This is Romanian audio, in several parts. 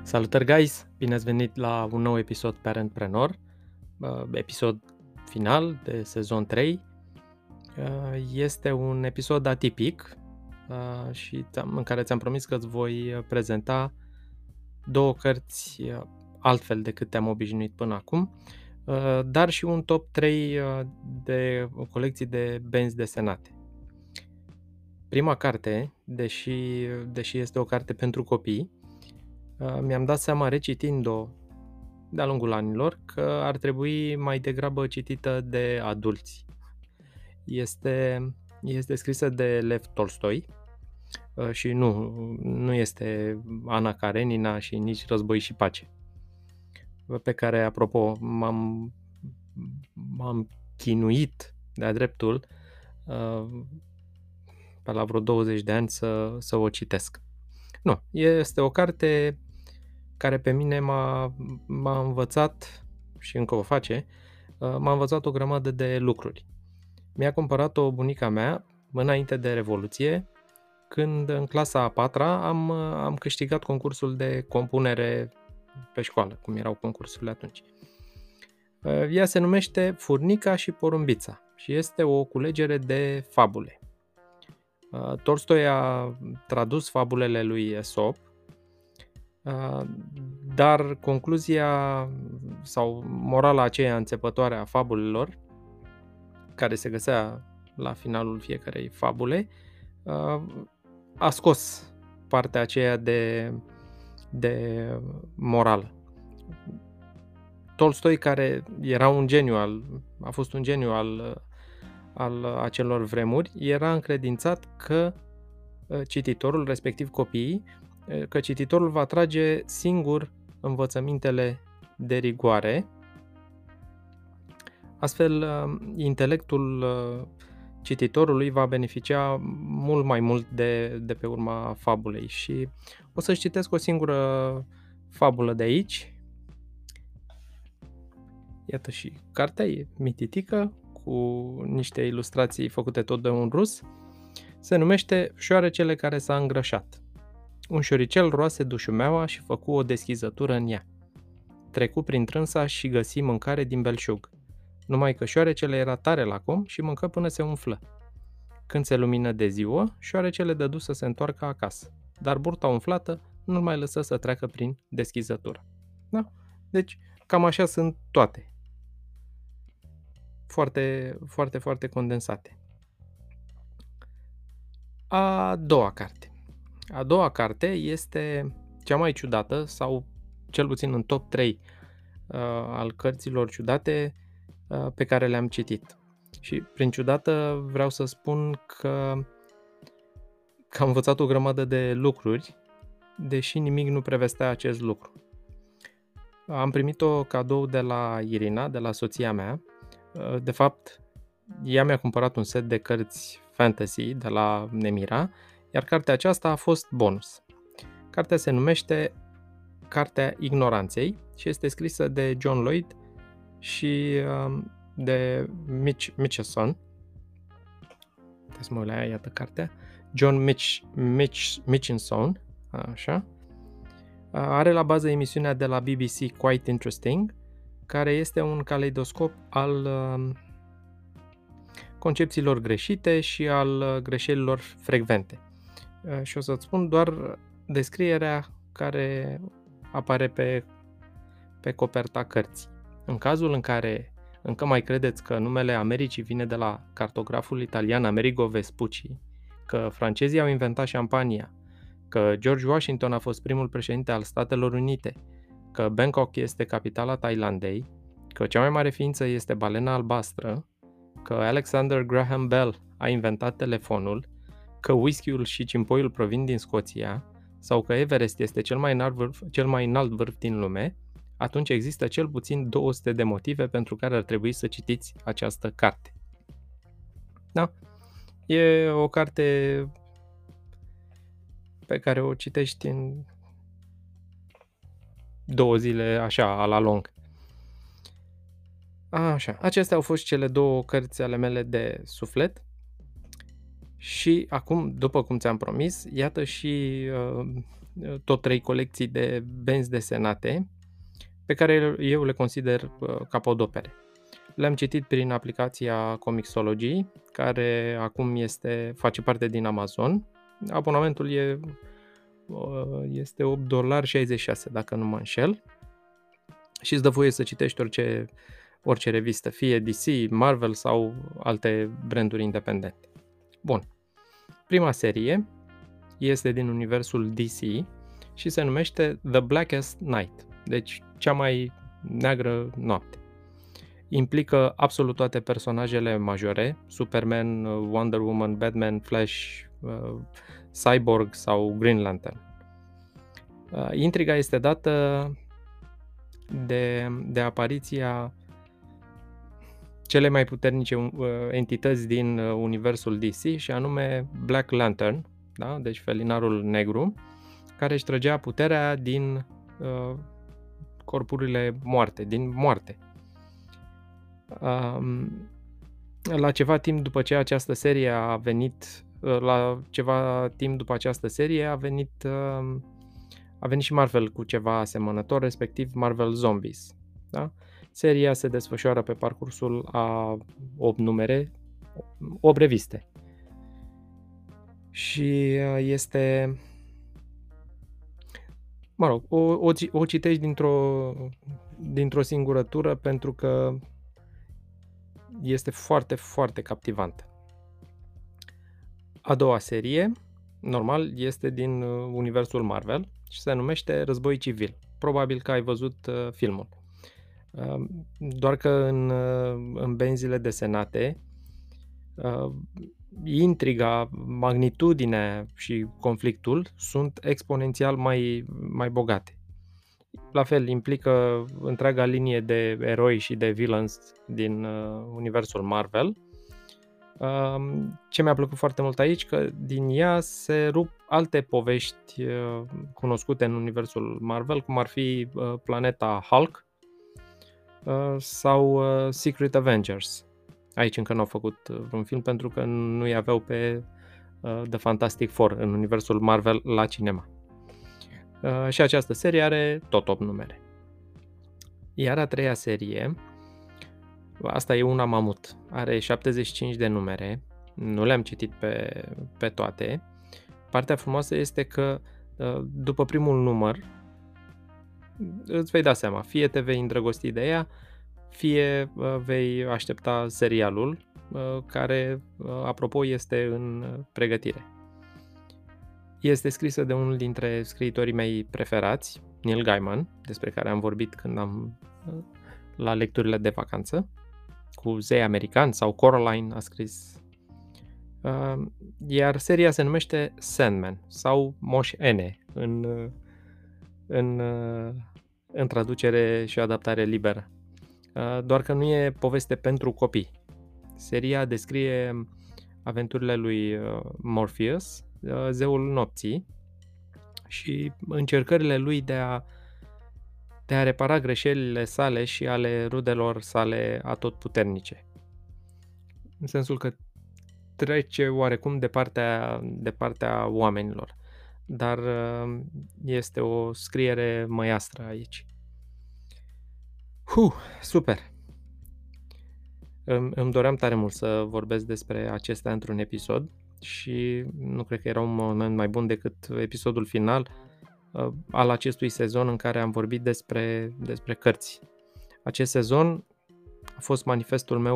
Salutări, guys! Bine ați venit la un nou episod Parentpreneur, episod final de sezon 3. Este un episod atipic și în care ți-am promis că îți voi prezenta două cărți altfel decât te-am obișnuit până acum, dar și un top 3 de colecții de benzi desenate. Prima carte, deși este o carte pentru copii, mi-am dat seama recitind-o de-a lungul anilor că ar trebui mai degrabă citită de adulți. Este scrisă de Lev Tolstoi și nu este Ana Karenina și nici Război și Pace, pe care, apropo, m-am chinuit de-a dreptul pe la vreo 20 de ani să o citesc. Nu, este o carte care pe mine m-a învățat, și încă o face, m-a învățat o grămadă de lucruri. Mi-a cumpărat-o bunica mea înainte de Revoluție, când în clasa a 4-a am câștigat concursul de compunere pe școală, cum erau concursurile atunci. Ea se numește Furnica și Porumbița și este o culegere de fabule. Tolstoi a tradus fabulele lui Esop, dar concluzia sau morala aceea înțepătoare a fabulelor, care se găsea la finalul fiecarei fabule, a scos partea aceea de morală. Tolstoi, care era a fost un geniu al acelor vremuri, era încredințat că cititorul, respectiv copiii, că cititorul va trage singur învățămintele de rigoare. Astfel, intelectul cititorului va beneficia mult mai mult de pe urma fabulei. Și o să-și citesc o singură fabulă de aici. Iată și cartea, e mititică, cu niște ilustrații făcute tot de un rus. Se numește Șoarecele care s-a îngrășat. Un șoricel roase dușumeaua și făcu o deschizătură în ea. Trecu prin trânsa și găsi mâncare din belșug. Numai că șoarecele era tare lacom și mâncă până se umflă. Când se lumină de ziua, șoarecele dădu să se întoarcă acasă, dar burta umflată nu-l mai lăsă să treacă prin deschizătură. Da? Deci, cam așa sunt toate. Foarte, foarte, foarte condensate. A doua carte este cea mai ciudată, sau cel puțin în top 3 al cărților ciudate pe care le-am citit. Și prin ciudată vreau să spun că am învățat o grămadă de lucruri, deși nimic nu prevestea acest lucru. Am primit-o cadou de la Irina, de la soția mea. De fapt, ea mi-a cumpărat un set de cărți fantasy de la Nemira, iar cartea aceasta a fost bonus. Cartea se numește Cartea Ignoranței și este scrisă de John Lloyd și de Mitchison. Trebuie să mă uit la ea, iată cartea. John Mitchison, așa. Are la bază emisiunea de la BBC Quite Interesting, care este un caleidoscop al concepțiilor greșite și al greșelilor frecvente. Și o să-ți spun doar descrierea care apare pe coperta cărții. În cazul în care încă mai credeți că numele Americii vine de la cartograful italian Amerigo Vespucci, că francezii au inventat șampania, că George Washington a fost primul președinte al Statelor Unite, că Bangkok este capitala Thailandei, că cea mai mare ființă este balena albastră, că Alexander Graham Bell a inventat telefonul, că whisky-ul și cimpoiul provin din Scoția, sau că Everest este cel mai înalt vârf din lume, atunci există cel puțin 200 de motive pentru care ar trebui să citiți această carte. Da? E o carte pe care o citești în 2 zile, așa, a la lung. Așa, acestea au fost cele două cărți ale mele de suflet. Și acum, după cum ți-am promis, iată și tot 3 colecții de benzi desenate, pe care eu le consider capodopere. Le-am citit prin aplicația Comixology, care acum face parte din Amazon. Abonamentul este $8.66, dacă nu mă înșel, și îți dă voie să citești orice revistă, fie DC, Marvel sau alte branduri independente. Bun. Prima serie este din universul DC și se numește The Blackest Night, deci cea mai neagră noapte. Implică absolut toate personajele majore, Superman, Wonder Woman, Batman, Flash, Cyborg sau Green Lantern. Intriga este dată de apariția cele mai puternice entități din universul DC, și anume Black Lantern, da? Deci felinarul negru, care își trăgea puterea din corpurile moarte, din moarte. La ceva timp după ce această serie a venit, a venit și Marvel cu ceva asemănător, respectiv Marvel Zombies. Da? Seria se desfășoară pe parcursul a 8 numere, 8 reviste. Și este, mă rog, o citești dintr-o singură tură, pentru că este foarte, foarte captivantă. A doua serie, normal, este din universul Marvel și se numește Război Civil. Probabil că ai văzut filmul. Doar că în benzile desenate, intriga, magnitudinea și conflictul sunt exponențial mai bogate. La fel, implică întreaga linie de eroi și de villains din universul Marvel. Ce mi-a plăcut foarte mult aici, că din ea se rup alte povești cunoscute în universul Marvel, cum ar fi Planeta Hulk sau Secret Avengers. Aici încă nu au făcut vreun film, pentru că nu-i aveau pe The Fantastic Four în universul Marvel la cinema. Și această serie are tot 8 numere. Iar a treia serie, asta e una mamut, are 75 de numere, nu le-am citit pe toate. Partea frumoasă este că după primul număr îți vei da seama, fie te vei îndrăgosti de ea, fie vei aștepta serialul, care, apropo, este în pregătire. Este scrisă de unul dintre scriitorii mei preferați, Neil Gaiman, despre care am vorbit când la lecturile de vacanță, cu Zei American, sau Coraline a scris. Iar seria se numește Sandman sau Moș N în traducere și adaptare liberă. Doar că nu e poveste pentru copii. Seria descrie aventurile lui Morpheus, zeul nopții, și încercările lui de a repara greșelile sale și ale rudelor sale atotputernice. În sensul că trece oarecum de partea oamenilor. Dar este o scriere măiastră aici. Super! Îmi doream tare mult să vorbesc despre acestea într-un episod și nu cred că era un moment mai bun decât episodul final al acestui sezon, în care am vorbit despre cărți. Acest sezon a fost manifestul meu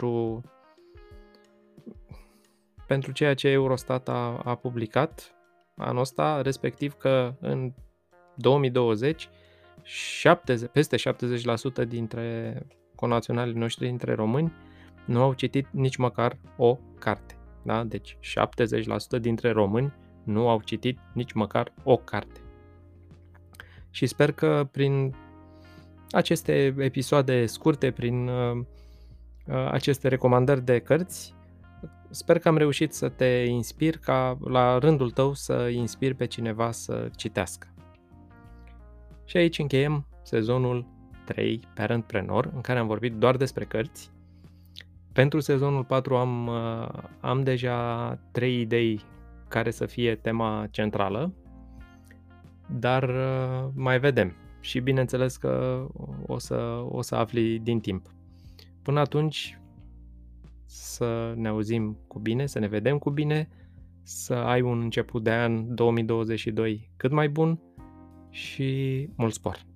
pentru ceea ce Eurostat a publicat anul ăsta, respectiv că în 2020 peste 70% dintre conaționalii noștri, dintre români, nu au citit nici măcar o carte. Da? Deci 70% dintre români nu au citit nici măcar o carte. Și sper că prin aceste episoade scurte, prin aceste recomandări de cărți, sper că am reușit să te inspir, ca la rândul tău să inspiri pe cineva să citească. Și aici încheiem sezonul 3 Parentpreneur, în care am vorbit doar despre cărți. Pentru sezonul 4 am deja 3 idei care să fie tema centrală. dar mai vedem. Și bineînțeles că o să afli din timp. Până atunci, să ne auzim cu bine, să ne vedem cu bine, să ai un început de an 2022 cât mai bun și mult spor!